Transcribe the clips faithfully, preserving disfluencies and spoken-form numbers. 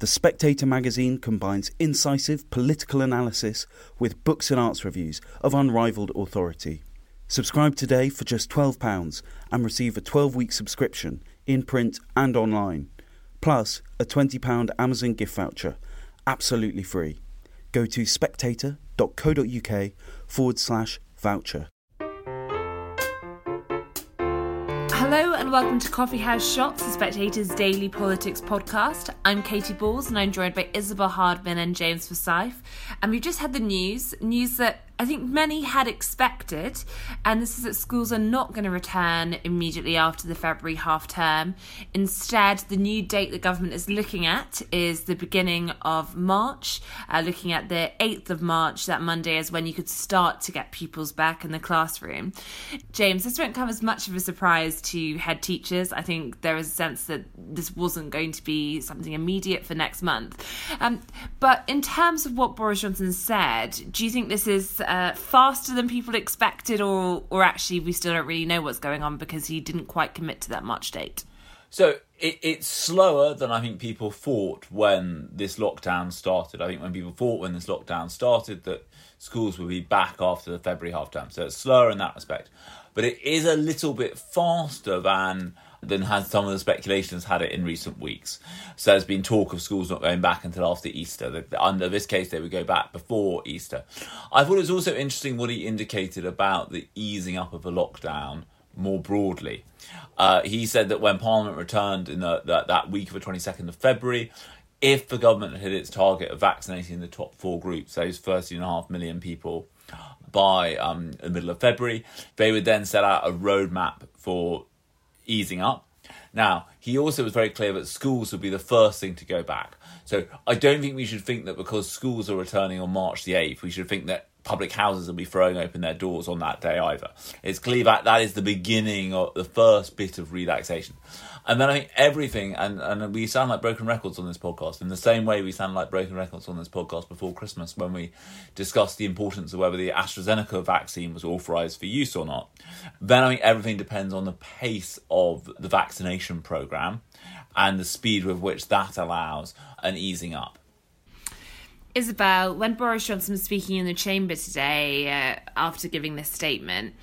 The Spectator magazine combines incisive political analysis with books and arts reviews of unrivalled authority. Subscribe today for just twelve pounds and receive a twelve-week subscription in print and online, plus a twenty pounds Amazon gift voucher, absolutely free. Go to spectator.co.uk forward slash voucher. Hello and welcome to Coffee House Shots, the Spectator's daily politics podcast. I'm Katie Balls and I'm joined by Isabel Hardman and James Forsyth. And we've just had the news, news that I think many had expected, and this is that schools are not going to return immediately after the February half term. Instead, the new date the government is looking at is the beginning of March, uh, looking at the eighth of March. That Monday is when you could start to get pupils back in the classroom. James, this won't come as much of a surprise to head teachers. I think there is a sense that this wasn't going to be something immediate for next month. Um, but in terms of what Boris Johnson said, do you think this is Uh, faster than people expected, or or actually we still don't really know what's going on because he didn't quite commit to that March date? So it, it's slower than I think people thought when this lockdown started. I think when people thought when this lockdown started that schools would be back after the February half term. So it's slower in that respect. But it is a little bit faster than than has some of the speculations had it in recent weeks. So there's been talk of schools not going back until after Easter. That under this case, they would go back before Easter. I thought it was also interesting what he indicated about the easing up of the lockdown more broadly. Uh, he said that when Parliament returned in the, the, that week of the twenty-second of February, if the government had hit its target of vaccinating the top four groups, those thirteen and a half million people, by um, the middle of February, they would then set out a roadmap for easing up. Now, he also was very clear that schools would be the first thing to go back. So I don't think we should think that because schools are returning on March the eighth, we should think that public houses will be throwing open their doors on that day either. It's clear that that is the beginning of the first bit of relaxation. And then I think everything, and, and we sound like broken records on this podcast, in the same way we sound like broken records on this podcast before Christmas when we discussed the importance of whether the AstraZeneca vaccine was authorised for use or not. Then I think everything depends on the pace of the vaccination programme and the speed with which that allows an easing up. Isabel, when Boris Johnson was speaking in the chamber today, uh, after giving this statement,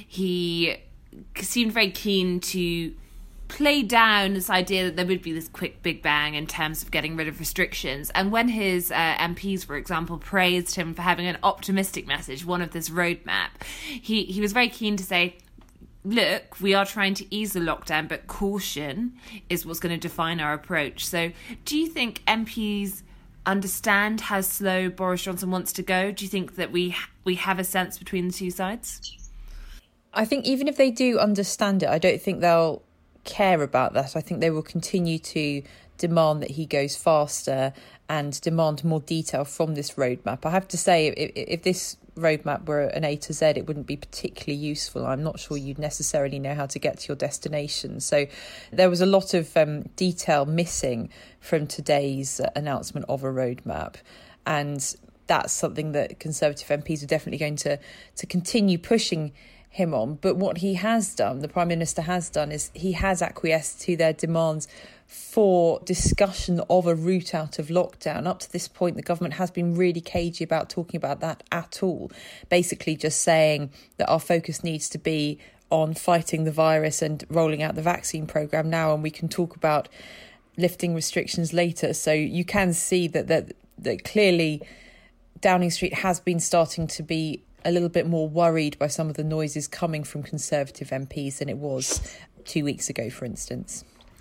he seemed very keen to play down this idea that there would be this quick big bang in terms of getting rid of restrictions. And when his uh, M Ps, for example, praised him for having an optimistic message, one of this roadmap, he, he was very keen to say, look, we are trying to ease the lockdown, but caution is what's going to define our approach. So do you think M Ps understand how slow Boris Johnson wants to go? Do you think that we we have a sense between the two sides? I think even if they do understand it, I don't think they'll care about that. I think they will continue to demand that he goes faster and demand more detail from this roadmap. I have to say, if, if this roadmap were an A to Z, it wouldn't be particularly useful. I'm not sure you'd necessarily know how to get to your destination. So there was a lot of um, detail missing from today's uh, announcement of a roadmap. And that's something that Conservative M Ps are definitely going to, to continue pushing him on. But what he has done, the Prime Minister has done, is he has acquiesced to their demands for discussion of a route out of lockdown. Up to this point, the government has been really cagey about talking about that at all, basically just saying that our focus needs to be on fighting the virus and rolling out the vaccine programme now, and we can talk about lifting restrictions later. So you can see that that, that clearly Downing Street has been starting to be a little bit more worried by some of the noises coming from Conservative M Ps than it was two weeks ago, for instance.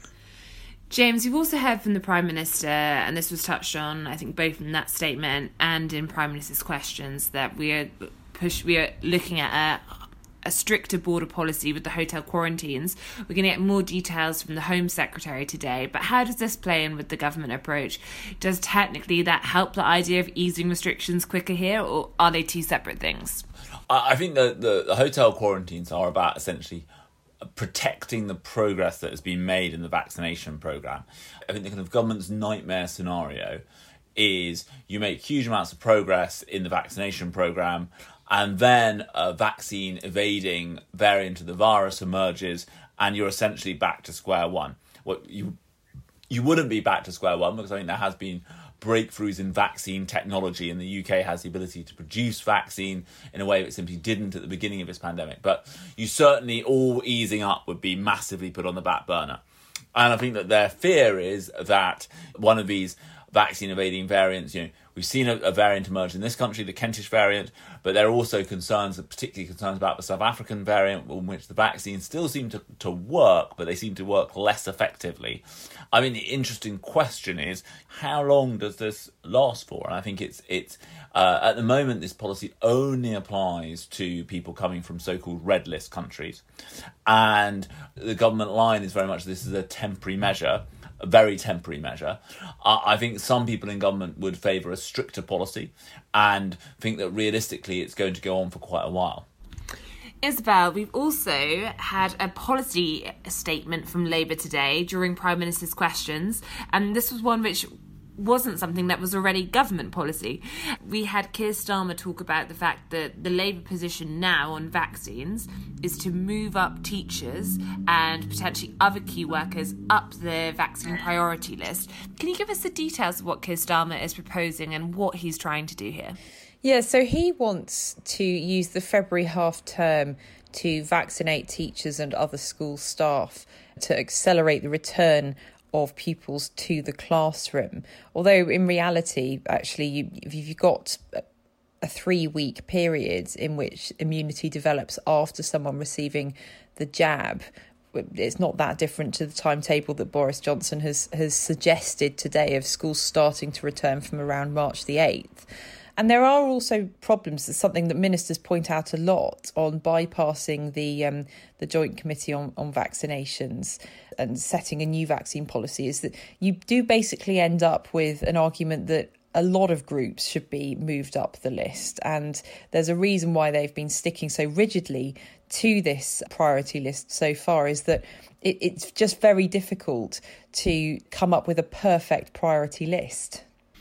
James, you've also heard from the Prime Minister, and this was touched on, I think, both in that statement and in Prime Minister's questions, that we are push we are looking at a, a stricter border policy with the hotel quarantines. We're going to get more details from the Home Secretary today, but how does this play in with the government approach? Does technically that help the idea of easing restrictions quicker here, or are they two separate things? I think the, the, the hotel quarantines are about essentially protecting the progress that has been made in the vaccination programme. I think the kind of government's nightmare scenario is you make huge amounts of progress in the vaccination programme, and then a vaccine evading variant of the virus emerges and you're essentially back to square one. What you you wouldn't be back to square one, because I think there has been breakthroughs in vaccine technology, and the U K has the ability to produce vaccine in a way that it simply didn't at the beginning of this pandemic. But you certainly, all easing up would be massively put on the back burner. And I think that their fear is that one of these vaccine evading variants, you know, we've seen a, a variant emerge in this country, the Kentish variant, but there are also concerns, particularly concerns about the South African variant, in which the vaccines still seem to, to work, but they seem to work less effectively. I mean, the interesting question is, how long does this last for? And I think it's it's uh, at the moment, this policy only applies to people coming from so-called red list countries. And the government line is very much, this is a temporary measure, a very temporary measure. Uh, I think some people in government would favour a stricter policy and think that realistically it's going to go on for quite a while. Isabel, we've also had a policy statement from Labour today during Prime Minister's questions, and this was one which wasn't something that was already government policy. We had Keir Starmer talk about the fact that the Labour position now on vaccines is to move up teachers and potentially other key workers up the vaccine priority list. Can you give us the details of what Keir Starmer is proposing and what he's trying to do here? Yeah, so he wants to use the February half term to vaccinate teachers and other school staff to accelerate the return of pupils to the classroom. Although in reality, actually, you, if you've got a three-week period in which immunity develops after someone receiving the jab, it's not that different to the timetable that Boris Johnson has, has suggested today of schools starting to return from around March the eighth. And there are also problems. It's something that ministers point out a lot on bypassing the um, the Joint Committee on, on Vaccinations and setting a new vaccine policy, is that you do basically end up with an argument that a lot of groups should be moved up the list. And there's a reason why they've been sticking so rigidly to this priority list so far, is that it, it's just very difficult to come up with a perfect priority list.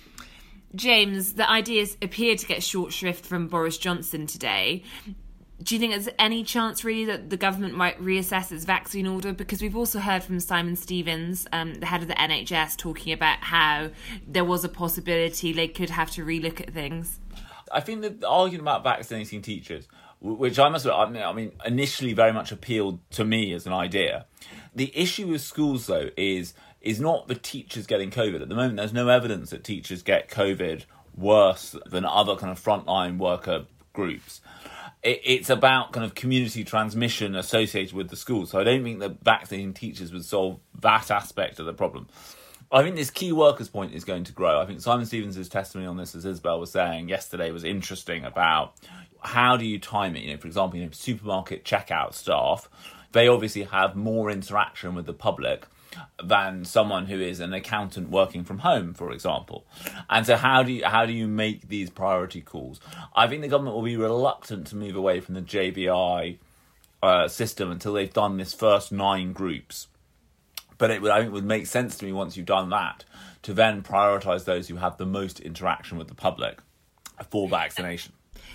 James, the ideas appear to get short shrift from Boris Johnson today. Do you think there's any chance really that the government might reassess its vaccine order? Because we've also heard from Simon Stevens, um, the head of the N H S, talking about how there was a possibility they could have to relook at things. I think the argument about vaccinating teachers, which I must admit, I mean, initially very much appealed to me as an idea. The issue with schools, though, is is not the teachers getting COVID. At the moment, there's no evidence that teachers get COVID worse than other kind of frontline worker groups. It, it's about kind of community transmission associated with the schools. So I don't think that vaccinating teachers would solve that aspect of the problem. I think this key workers point is going to grow. I think Simon Stevens' testimony on this, as Isabel was saying yesterday, was interesting about how do you time it. You know, for example, you know, supermarket checkout staff, they obviously have more interaction with the public than someone who is an accountant working from home, for example. And so how do you how do you make these priority calls? I think the government will be reluctant to move away from the J B I uh, system until they've done this first nine groups. But it would, I think, would make sense to me once you've done that to then prioritise those who have the most interaction with the public for vaccination.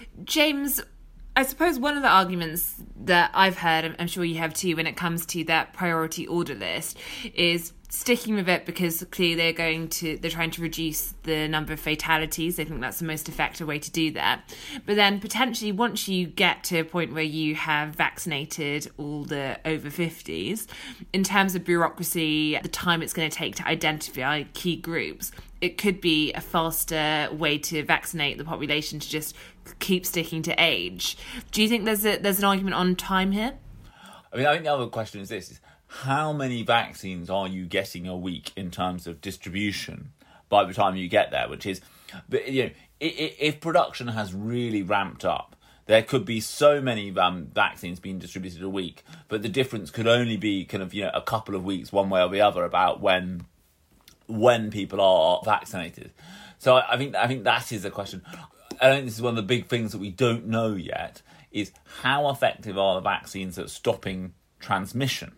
James, I suppose one of the arguments that I've heard, I'm sure you have too, when it comes to that priority order list, is sticking with it because clearly they're going to they're trying to reduce the number of fatalities. They think that's the most effective way to do that. But then potentially once you get to a point where you have vaccinated all the over fifties, in terms of bureaucracy, the time it's going to take to identify key groups, it could be a faster way to vaccinate the population to just keep sticking to age. Do you think there's a, there's an argument on time here? I mean, I think the other question is this, is how many vaccines are you getting a week in terms of distribution by the time you get there? Which is, you know, if production has really ramped up, there could be so many um, vaccines being distributed a week, but the difference could only be kind of, you know, a couple of weeks one way or the other about when when people are vaccinated. So I think I think that is a question. I think this is one of the big things that we don't know yet, is how effective are the vaccines at stopping transmission?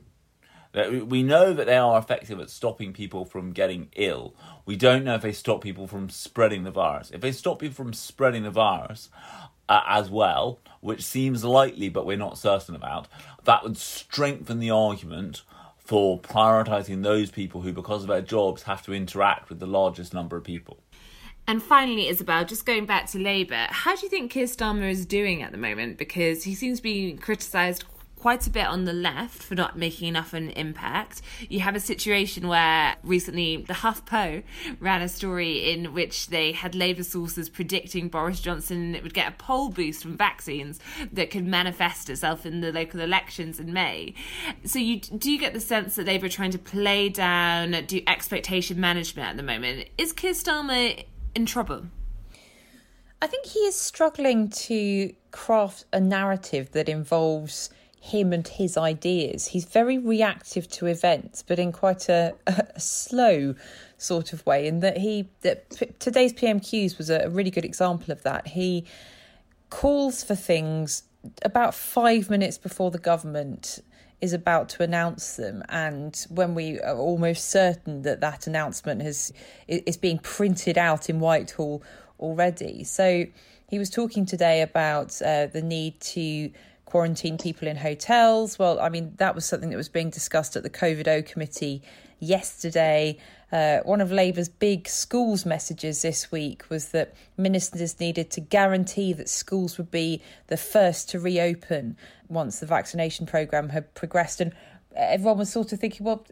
We know that they are effective at stopping people from getting ill. We don't know if they stop people from spreading the virus. If they stop people from spreading the virus uh, as well, which seems likely but we're not certain about, that would strengthen the argument for prioritising those people who, because of their jobs, have to interact with the largest number of people. And finally, Isabel, just going back to Labour, how do you think Keir Starmer is doing at the moment? Because he seems to be criticised quite a bit on the left for not making enough of an impact. You have a situation where recently the HuffPo ran a story in which they had Labour sources predicting Boris Johnson would get a poll boost from vaccines that could manifest itself in the local elections in May. So you do you get the sense that Labour are trying to play down, do expectation management at the moment? Is Keir Starmer in trouble? I think he is struggling to craft a narrative that involves him and his ideas. He's very reactive to events, but in quite a, a slow sort of way. And that he that p- today's P M Qs was a, a really good example of that. He calls for things about five minutes before the government is about to announce them, and when we are almost certain that that announcement has is being printed out in Whitehall already. So he was talking today about uh, the need to quarantine people in hotels. Well, I mean, that was something that was being discussed at the COVID O committee yesterday. Uh, one of Labour's big schools messages this week was that ministers needed to guarantee that schools would be the first to reopen once the vaccination programme had progressed. And everyone was sort of thinking, well,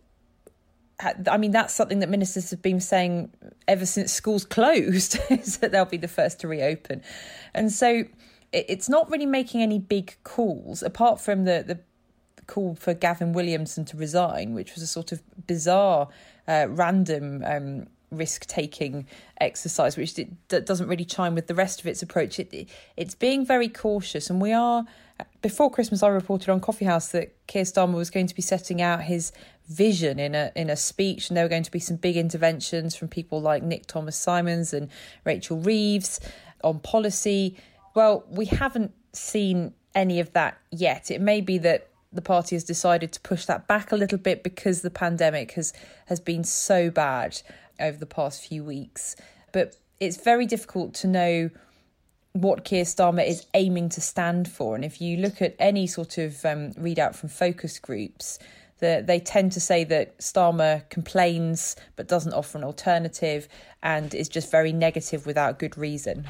I mean, that's something that ministers have been saying ever since schools closed, is that they'll be the first to reopen. And so it's not really making any big calls, apart from the, the call for Gavin Williamson to resign, which was a sort of bizarre, uh, random um, risk-taking exercise, which did, that doesn't really chime with the rest of its approach. It, it's being very cautious, and we are... Before Christmas, I reported on Coffee House that Keir Starmer was going to be setting out his vision in a in a speech, and there were going to be some big interventions from people like Nick Thomas-Simons and Rachel Reeves on policy. Well, we haven't seen any of that yet. It may be that the party has decided to push that back a little bit because the pandemic has, has been so bad over the past few weeks. But it's very difficult to know what Keir Starmer is aiming to stand for. And if you look at any sort of um, readout from focus groups, the, they tend to say that Starmer complains but doesn't offer an alternative and is just very negative without good reason.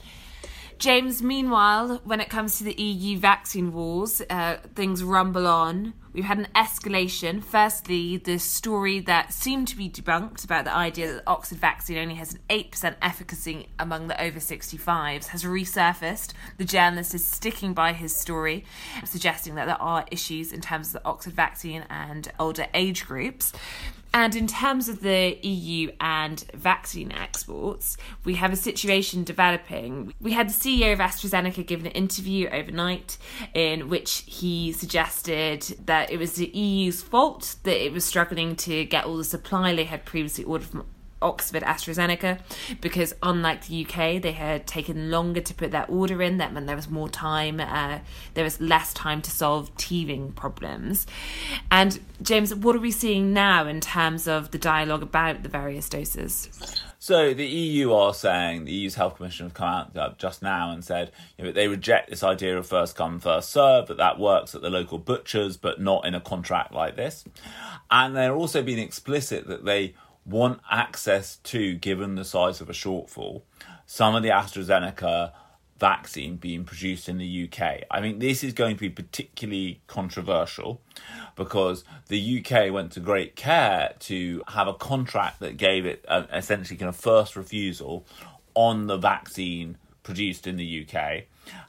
James, meanwhile, when it comes to the E U vaccine wars, uh, things rumble on. We've had an escalation. Firstly, the story that seemed to be debunked about the idea that the Oxford vaccine only has an eight percent efficacy among the over sixty-fives has resurfaced. The journalist is sticking by his story, suggesting that there are issues in terms of the Oxford vaccine and older age groups. And in terms of the E U and vaccine exports, we have a situation developing. We had the C E O of AstraZeneca give an interview overnight in which he suggested that it was the E U's fault that it was struggling to get all the supply they had previously ordered from Oxford AstraZeneca, because unlike the U K, they had taken longer to put that order in. That meant there was more time, uh, there was less time to solve teething problems. And James, what are we seeing now in terms of the dialogue about the various doses? So the E U are saying, the E U's Health Commission have come out uh, just now and said, you know, they reject this idea of first come, first serve, that that works at the local butchers, but not in a contract like this. And they're also being explicit that they want access to, given the size of a shortfall, some of the AstraZeneca vaccine being produced in the U K. I think this is going to be particularly controversial because the U K went to great care to have a contract that gave it uh, essentially kind of first refusal on the vaccine produced in the U K,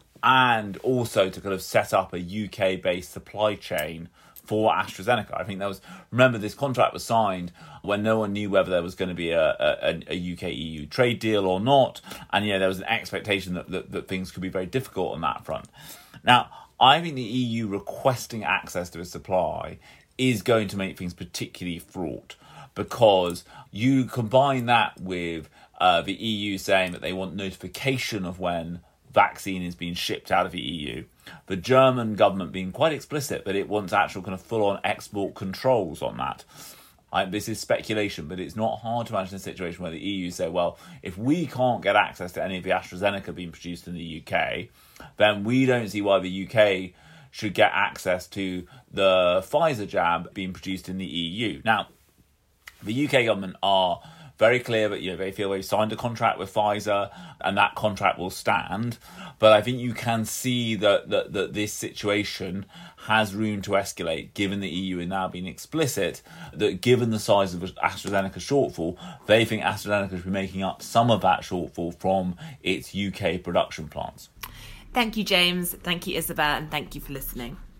and also to kind of set up a U K-based supply chain for AstraZeneca. I think that was, remember, this contract was signed when no one knew whether there was going to be a, a, a U K E U trade deal or not. And, yeah, there was an expectation that, that, that things could be very difficult on that front. Now, I think the E U requesting access to a supply is going to make things particularly fraught, because you combine that with uh, the E U saying that they want notification of when vaccine is being shipped out of the E U. The German government being quite explicit that it wants actual kind of full-on export controls on that. I, this is speculation, but it's not hard to imagine a situation where the E U say, well, if we can't get access to any of the AstraZeneca being produced in the U K, then we don't see why the U K should get access to the Pfizer jab being produced in the E U. Now, the U K government are very clear that, you know, they feel they've signed a contract with Pfizer and that contract will stand. But I think you can see that, that, that this situation has room to escalate, given the E U is now being explicit that given the size of AstraZeneca shortfall, they think AstraZeneca should be making up some of that shortfall from its U K production plants. Thank you, James. Thank you, Isabel. And thank you for listening.